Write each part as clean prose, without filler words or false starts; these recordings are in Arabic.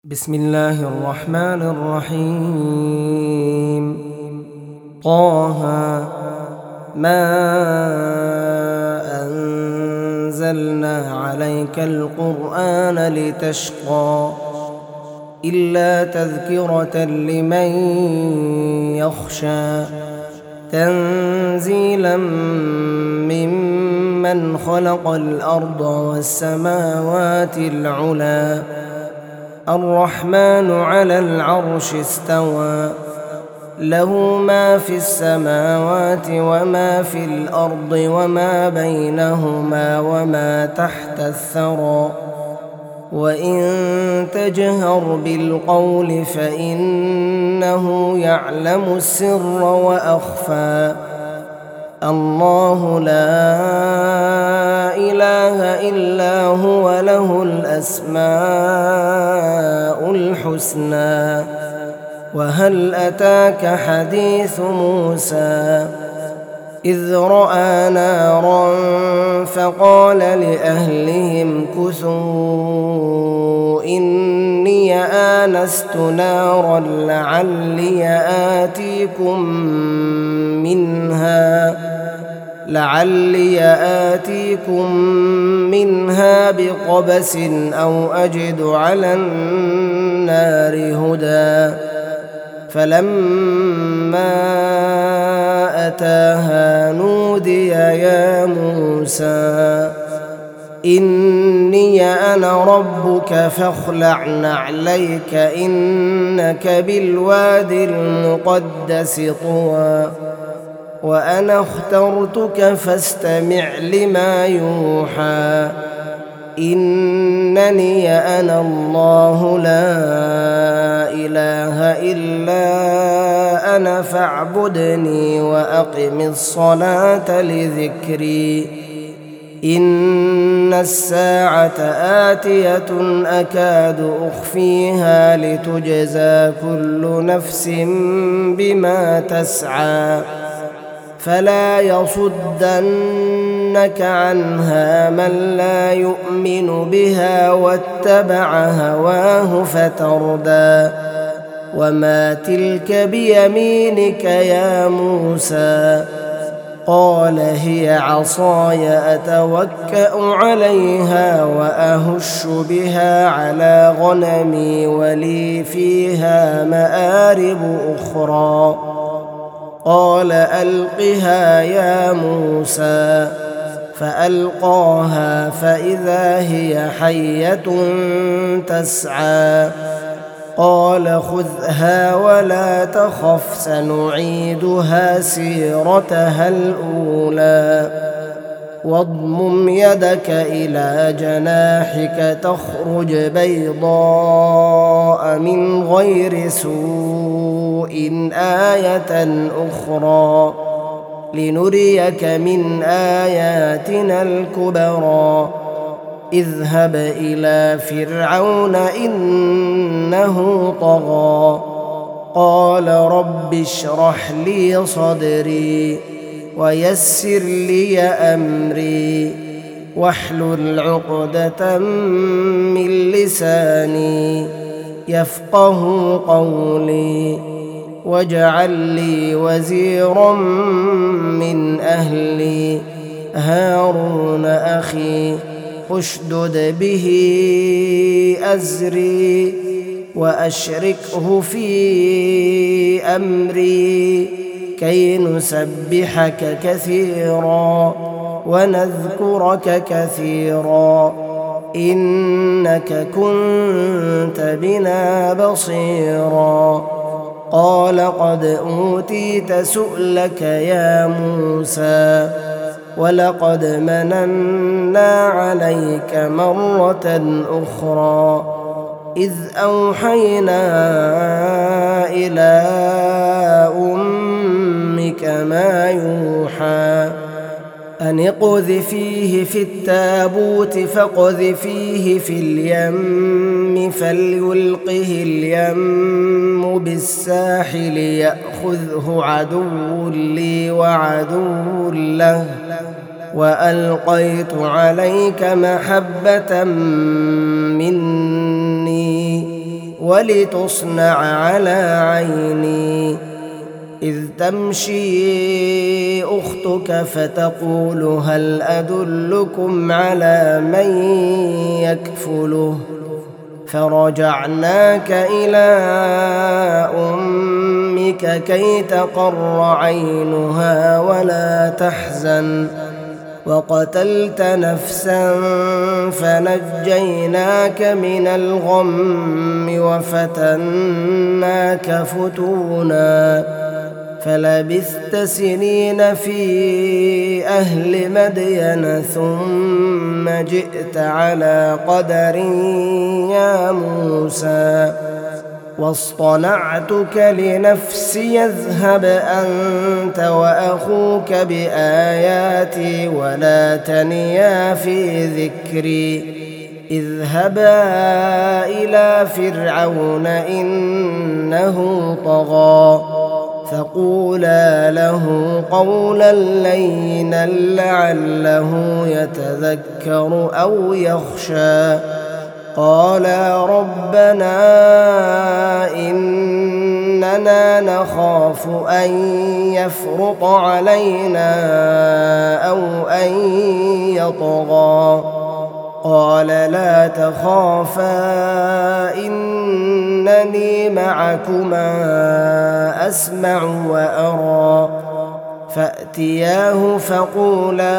بسم الله الرحمن الرحيم. طه ما أنزلنا عليك القرآن لتشقى إلا تذكرة لمن يخشى تنزيلا ممن خلق الأرض والسماوات العلى الرحمن على العرش استوى له ما في السماوات وما في الأرض وما بينهما وما تحت الثرى وإن تجهر بالقول فإنه يعلم السر وأخفى الله لا إله إلا هو له الأسماء الحسنى وهل أتاك حديث موسى إذ رأى نارا فقال لأهلهم كثوا إني آنست نارا لعلي آتيكم منها بقبس أو أجد على النار هدى فلما أتاها نودي يا موسى إني أنا ربك فاخلع نعليك إنك بالوادي المقدس طوى وأنا اخترتك فاستمع لما يوحى إنني أنا الله لا إله إلا أنا فاعبدني وأقم الصلاة لذكري إن الساعة آتية أكاد أخفيها لتجزى كل نفس بما تسعى فلا يصدنك عنها من لا يؤمن بها واتبع هواه فتردى وما تلك بيمينك يا موسى قال هي عصاي أتوكأ عليها وأهش بها على غنمي ولي فيها مآرب أخرى قال ألقها يا موسى فألقاها فإذا هي حية تسعى قال خذها ولا تخف سنعيدها سيرتها الأولى واضمم يدك إلى جناحك تخرج بيضاء من غير سوء آية أخرى لنريك من آياتنا الكبرى اذهب إلى فرعون إنه طغى قال رب اشرح لي صدري ويسر لي أمري واحلل عقدة من لساني يفقه قولي واجعل لي وزيرا من أهلي هارون أخي اشدد به أزري وأشركه في أمري كي نسبحك كثيرا ونذكرك كثيرا إنك كنت بنا بصيرا قال قد أوتيت سؤلك يا موسى ولقد مننا عليك مرة أخرى إذ أوحينا إلى أمك ما يوحى أن اقذفيه في التابوت فاقذفيه في اليم فليلقه اليم بالساحل يأخذه عدو لي وعدو له وألقيت عليك محبة مني ولتصنع على عيني إذ تمشي أختك فتقول هل أدلكم على من يكفله فرجعناك إلى أمك كي تقر عينها ولا تحزن وقتلت نفسا فنجيناك من الغم وفتناك فتونا فلبثت سنين في أهل مدين ثم جئت على قدر يا موسى واصطنعتك لنفسي اذهب أنت وأخوك بآياتي ولا تنيا في ذكري اذهبا إلى فرعون إنه طغى فقولا له قولا لينا لعله يتذكر أو يخشى قالا ربنا إننا نخاف أن يفرط علينا أو أن يطغى قال لا تخافا إنني معكما أسمع وأرى فأتياه فقولا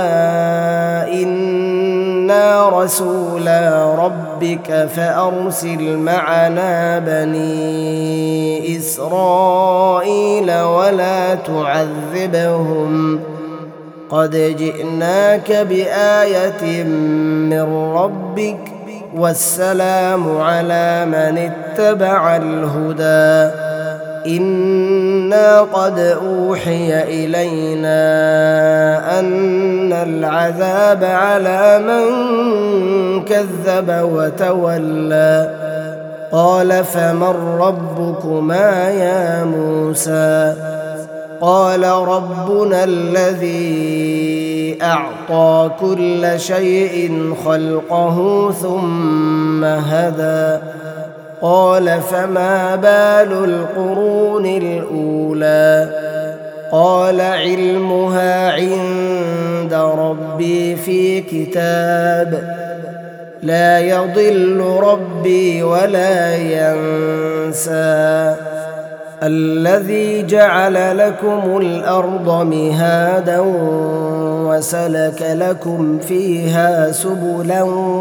إنا رسولا ربك فأرسل معنا بني إسرائيل ولا تعذبهم قد جئناك بآية من ربك والسلام على من اتبع الهدى إنا قد أوحي إلينا أن العذاب على من كذب وتولى قال فمن ربكما يا موسى قال ربنا الذي أعطى كل شيء خلقه ثم هدى قال فما بال القرون الأولى قال علمها عند ربي في كتاب لا يضل ربي ولا ينسى الذي جعل لكم الأرض مهادا وسلك لكم فيها سبلا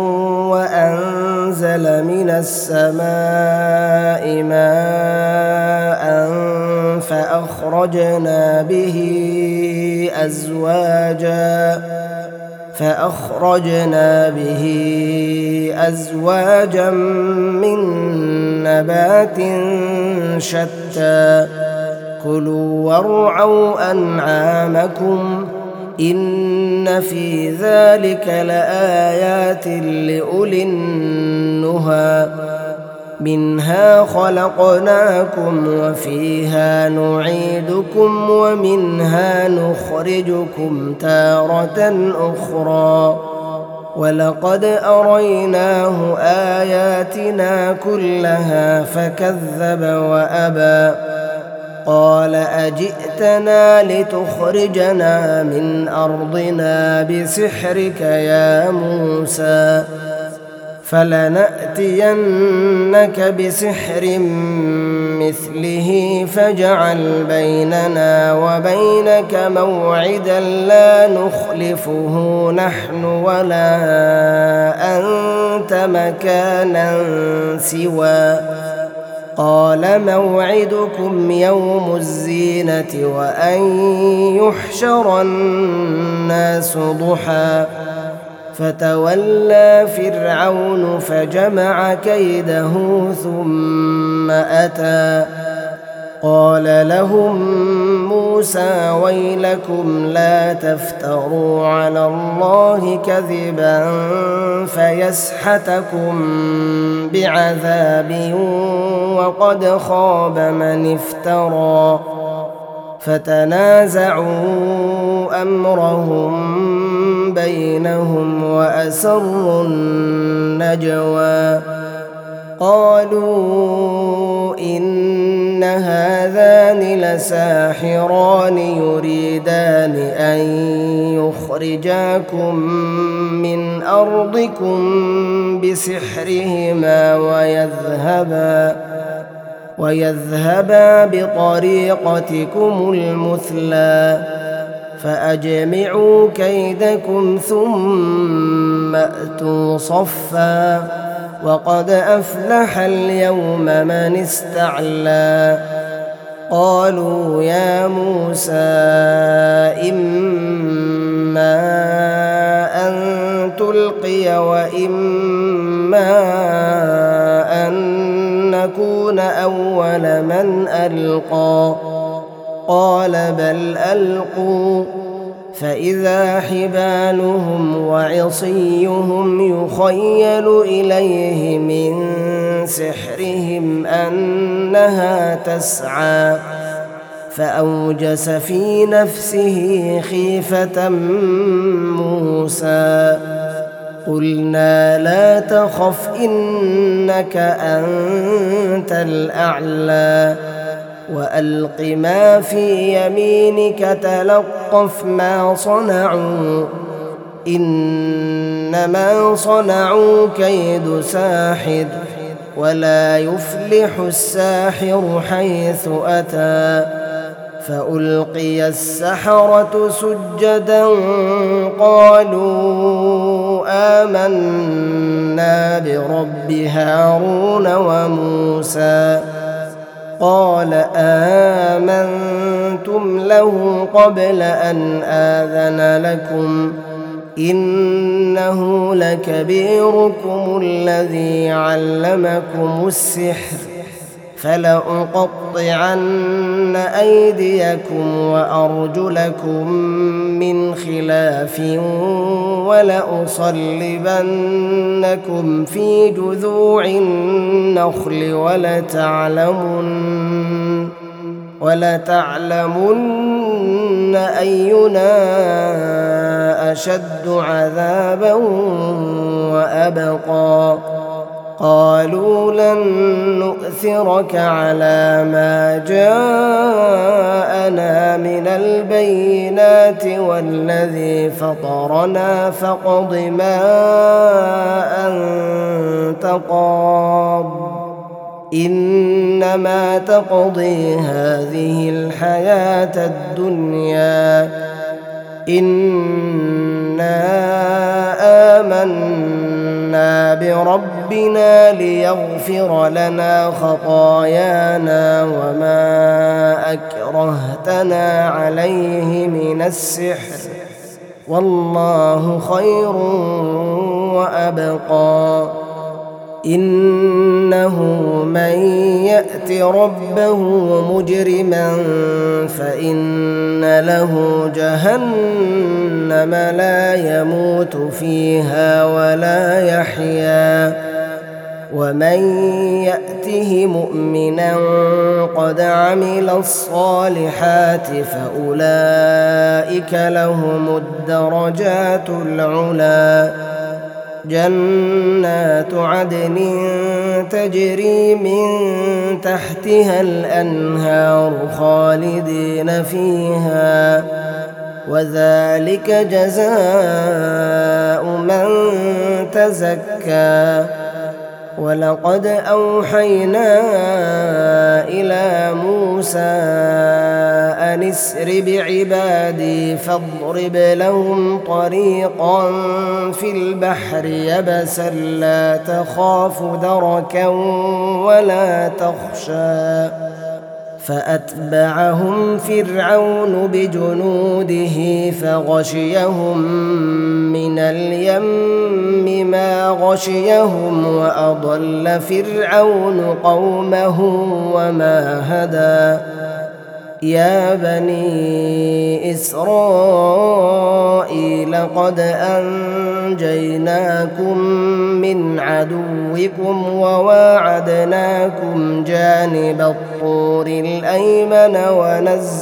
وأنزل من السماء ماء فأخرجنا به أزواجا من نبات شتى كلوا وارعوا أنعامكم إن في ذلك لآيات لأولي النهى منها خلقناكم وفيها نعيدكم ومنها نخرجكم تارة أخرى ولقد أريناه آياتنا كلها فكذب وأبى قال أجئتنا لتخرجنا من أرضنا بسحرك يا موسى فلنأتينك بسحر مثله فاجعل بيننا وبينك موعدا لا نخلفه نحن ولا أنت مكانا سوى قال موعدكم يوم الزينة وأن يحشر الناس ضحى فتولى فرعون فجمع كيده ثم أتى قال لهم موسى ويلكم لا تفتروا على الله كذبا فيسحتكم بعذاب وقد خاب من افترى فتنازعوا أمرهم بينهم وأسروا النجوى قالوا إن هذان لساحران يريدان أن يخرجاكم من أرضكم بسحرهما ويذهبا بطريقتكم المثلى فأجمعوا كيدكم ثم أتوا صفا وقد أفلح اليوم من استعلى قالوا يا موسى إما أن تلقي وإما أن نكون أول من ألقى قال بل ألقوا فإذا حبالهم وعصيهم يخيل إليه من سحرهم أنها تسعى فأوجس في نفسه خيفة موسى قلنا لا تخف إنك أنت الأعلى وألق ما في يمينك تلقف ما صنعوا إنما صنعوا كيد ساحر ولا يفلح الساحر حيث أتى فألقي السحرة سجدا قالوا آمنا برب هارون وموسى قال آمنتم له قبل أن آذن لكم إنه لكبيركم الذي علمكم السحر فلأقطعن أيديكم وأرجلكم من خلاف ولأصلبنكم في جذوع النخل ولتعلمن أينا أشد عذابا وأبقى قالوا لن نؤثرك على ما جاءنا من البينات والذي فطرنا فاقض ما أنت قاض إنما تقضي هذه الحياة الدنيا إنا آمنا بربنا ليغفر لنا خطايانا وما أكرهتنا عليه من السحر والله خير وأبقى إنه من يأت ربه مجرما فإن له جهنم لا يموت فيها ولا يحيا ومن يأته مؤمنا قد عمل الصالحات فأولئك لهم الدرجات العلى جنات عدن تجري من تحتها الأنهار خالدين فيها وذلك جزاء من تزكى ولقد أوحينا إلى موسى أن اسر بعبادي فاضرب لهم طريقا في البحر يبسا لا تخاف دركا ولا تخشى فأتبعهم فرعون بجنوده فغشيهم من اليم ما غشيهم وأضل فرعون قومه وما هدى يا بني إسرائيل قد أنجيناكم من عدوكم وواعدناكم جانب الطور الأيمن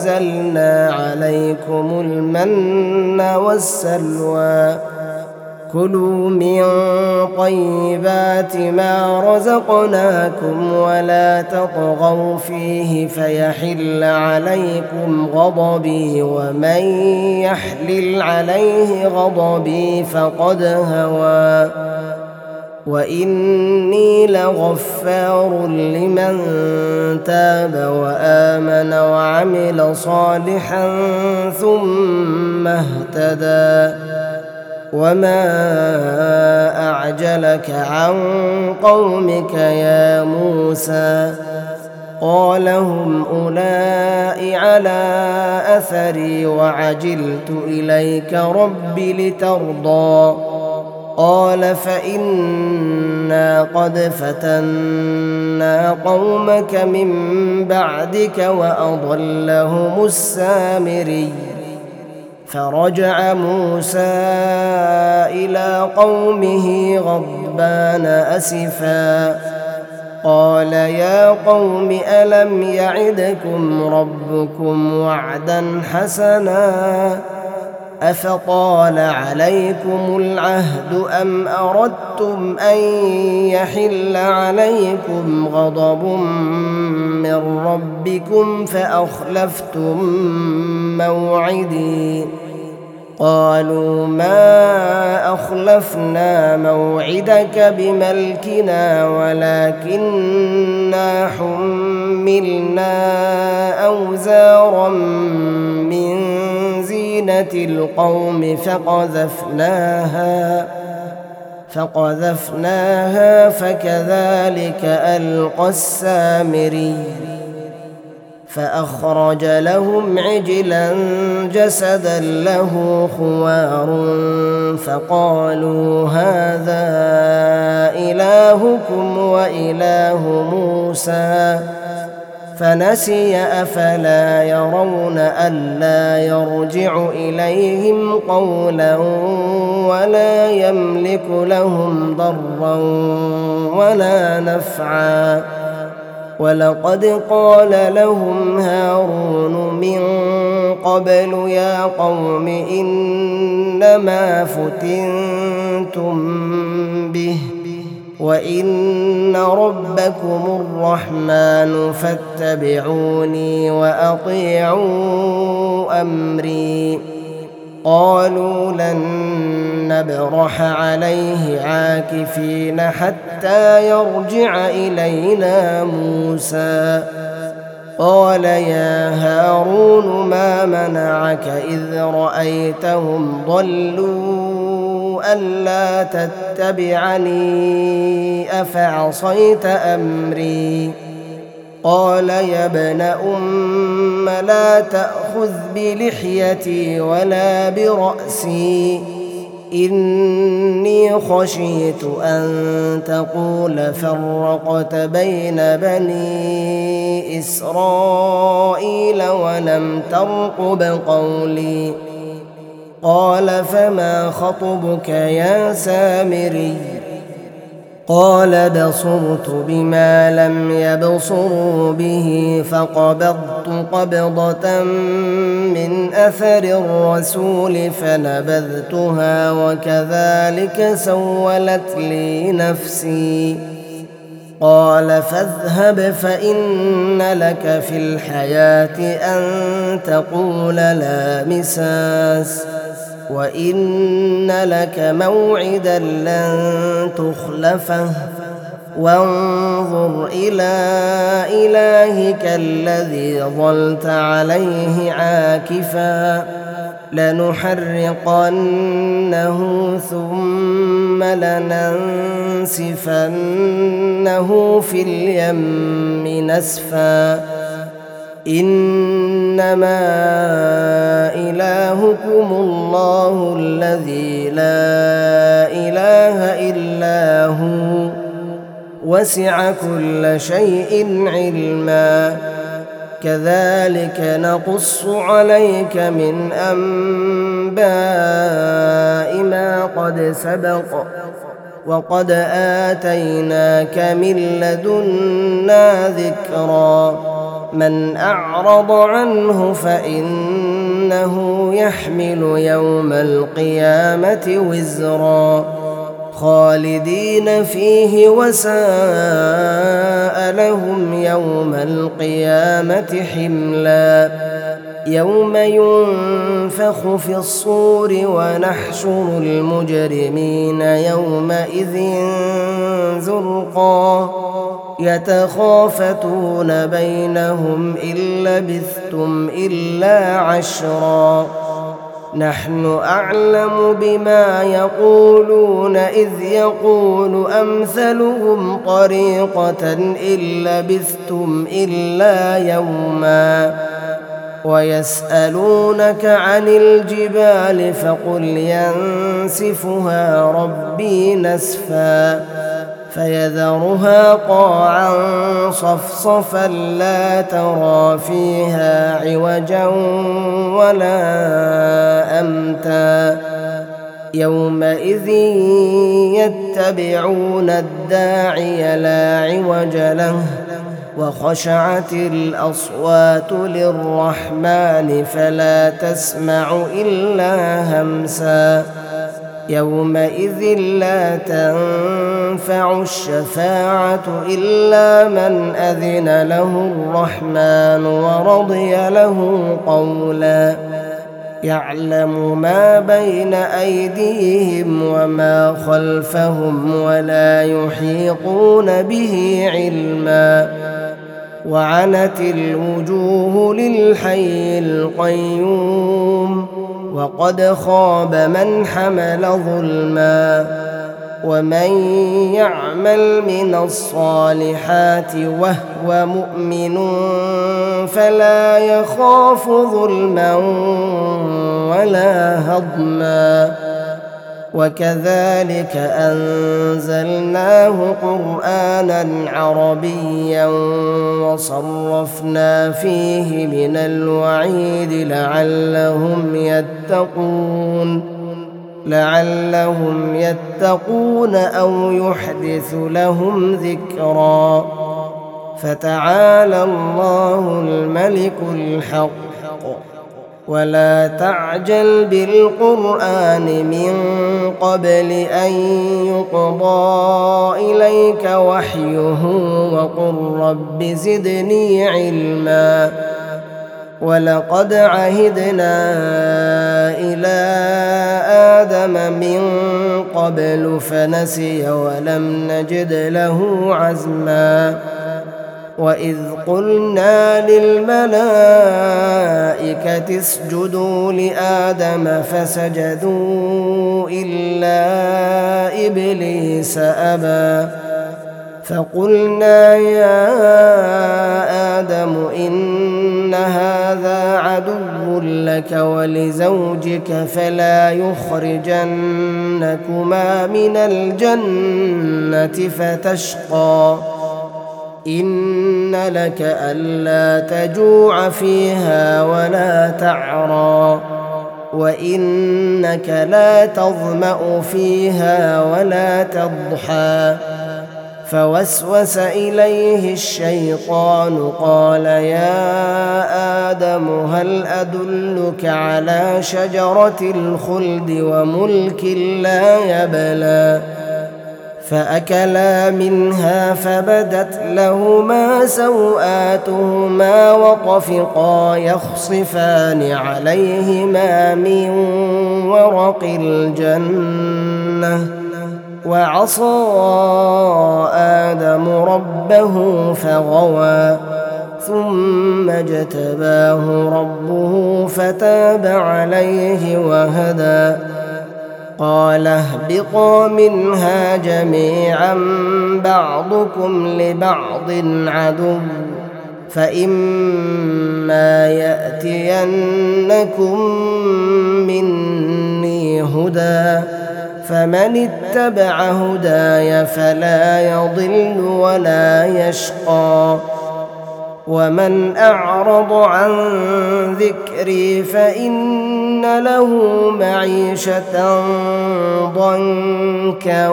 ونزلنا عليكم المن والسلوى كلوا من طيبات ما رزقناكم ولا تطغوا فيه فيحل عليكم غضبي ومن يحلل عليه غضبي فقد هوى وإني لغفار لمن تاب وآمن وعمل صالحا ثم اهتدى وما أعجلك عن قومك يا موسى قال هم أولئك على أثري وعجلت إليك رب لترضى قال فإنا قد فتنا قومك من بعدك وأضلهم السامري فرجع موسى إلى قومه غضبان أسفا قال يا قوم ألم يعدكم ربكم وعدا حسنا أفطال عليكم العهد أم أردتم أن يحل عليكم غضب من ربكم فأخلفتم موعدي قالوا ما أخلفنا موعدك بملكنا ولكننا حملنا أوزارا من زينة القوم فقذفناها فكذلك ألقى السامري فأخرج لهم عجلا جسدا له خوار فقالوا هذا إلهكم وإله موسى فنسي أفلا يرون ألا يرجع إليهم قولا ولا يملك لهم ضرا ولا نفعا ولقد قال لهم هارون من قبل يا قوم إنما فتنتم به وإن ربكم الرحمن فاتبعوني وأطيعوا أمري قالوا لن نبرح عليه عاكفين حتى يرجع إلينا موسى قال يا هارون ما منعك إذ رأيتهم ضلوا ألا تتبعني أفعصيت أمري قال يا ابن أم لا تأخذ بلحيتي ولا برأسي إني خشيت أن تقول فرقت بين بني إسرائيل ولم ترقب قولي قال فما خطبك يا سامري قال بصرت بما لم يبصروا به فقبضت قبضة من أثر الرسول فنبذتها وكذلك سولت لي نفسي قال فاذهب فإن لك في الحياة أن تقول لا مساس وإن لك موعدا لن تخلفه وانظر إلى إلهك الذي ظلت عليه عاكفا لنحرقنه ثم لننسفنه في اليم نسفا إنما إلهكم الله الذي لا إله إلا هو وسع كل شيء علما كذلك نقص عليك من أنباء ما قد سبق وقد آتيناك من لدنا ذكرا من أعرض عنه فإنا إنه يحمل يوم القيامة وزرا خالدين فيه وساء لهم يوم القيامة حملا يوم ينفخ في الصور ونحشر المجرمين يومئذ زرقا يتخافتون بينهم إن لبثتم إلا عشرا نحن أعلم بما يقولون إذ يقول أمثلهم طريقة إن لبثتم إلا يوما ويسألونك عن الجبال فقل ينسفها ربي نسفا فيذرها قاعا صفصفا لا ترى فيها عوجا ولا أمتا يومئذ يتبعون الداعي لا عوج له وخشعت الأصوات للرحمن فلا تسمع إلا همسا يومئذ لا تنفع الشفاعة إلا من أذن له الرحمن ورضي له قولا يعلم ما بين أيديهم وما خلفهم ولا يحيطون به علما وعنت الوجوه للحي القيوم وقد خاب من حمل ظلما ومن يعمل من الصالحات وهو مؤمن فلا يخاف ظلما ولا هضما وكذلك أنزلناه قرآنا عربيا وصرفنا فيه من الوعيد لعلهم يتقون أو يحدث لهم ذكرا فتعالى الله الملك الحق ولا تعجل بالقرآن من قبل أن يقضى إليك وحيه وقل رب زدني علما ولقد عهدنا إلى آدم من قبل فنسي ولم نجد له عزما وإذ قلنا للملائكة اسجدوا لآدم فسجدوا إلا إبليس أبى فقلنا يا آدم إن هذا عدو لك ولزوجك فلا يخرجنكما من الجنة فتشقى إن لك ألا تجوع فيها ولا تعرى وإنك لا تظمأ فيها ولا تضحى فوسوس إليه الشيطان قال يا آدم هل أدلك على شجرة الخلد وملك لا يبلى فأكلا منها فبدت لهما سوآتهما وطفقا يخصفان عليهما من ورق الجنة وعصى آدم ربه فغوى ثم اجتباه ربه فتاب عليه وهدى قال اهبطا منها جميعا بعضكم لبعض عدو فإما يأتينكم مني هدى فمن اتبع هداي فلا يضل ولا يشقى ومن أعرض عن ذكري فإن له معيشة ضنكا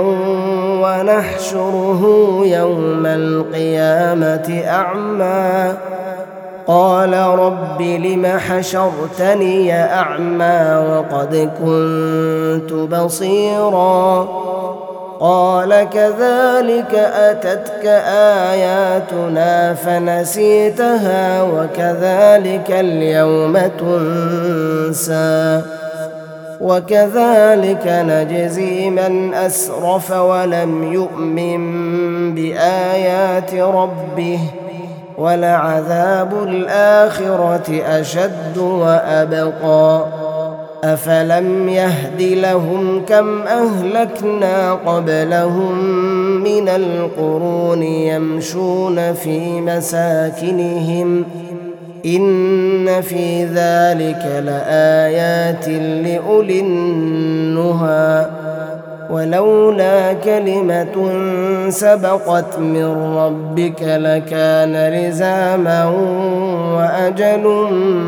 ونحشره يوم القيامة أعمى قال رب لم حشرتني أعمى وقد كنت بصيرا قال كذلك أتتك آياتنا فنسيتها وكذلك اليوم تنسى وكذلك نجزي من أسرف ولم يؤمن بآيات ربه ولعذاب الآخرة أشد وأبقى أفلم يهد لهم كم أهلكنا قبلهم من القرون يمشون في مساكنهم إن في ذلك لآيات لأولي النهى ولولا كلمة سبقت من ربك لكان لزاما وأجل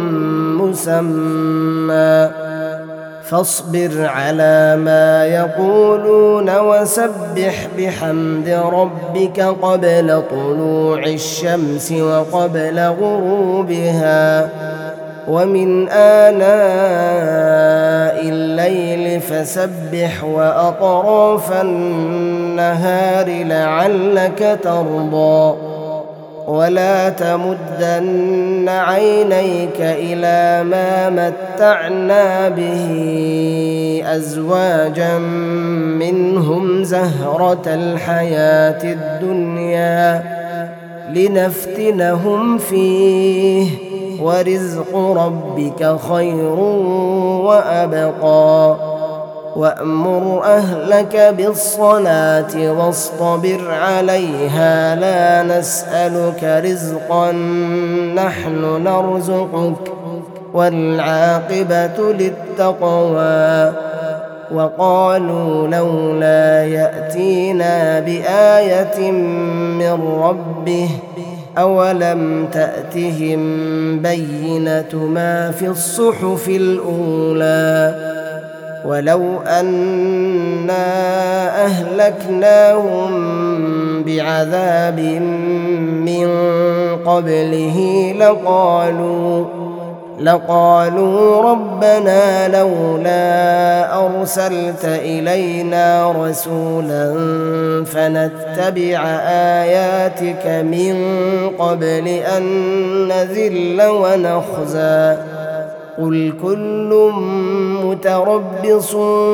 مسمى فاصبر على ما يقولون وسبح بحمد ربك قبل طلوع الشمس وقبل غروبها ومن آناء الليل فسبح وأطراف النهار لعلك ترضى ولا تمدن عينيك إلى ما متعنا به أزواجا منهم زهرة الحياة الدنيا لنفتنهم فيه ورزق ربك خير وأبقى وأمر أهلك بالصلاة واصطبر عليها لا نسألك رزقا نحن نرزقك والعاقبة للتقوى وقالوا لولا يأتينا بآية من ربه أولم تأتهم بينة ما في الصحف الأولى ولو أنا أهلكناهم بعذاب من قبله لقالوا ربنا لولا أرسلت إلينا رسولا فنتبع آياتك من قبل أن نذل ونخزى قل كل متربص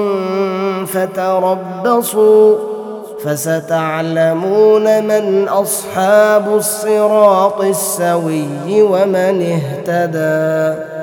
فتربصوا فستعلمون من أصحاب الصراط السوي ومن اهتدى.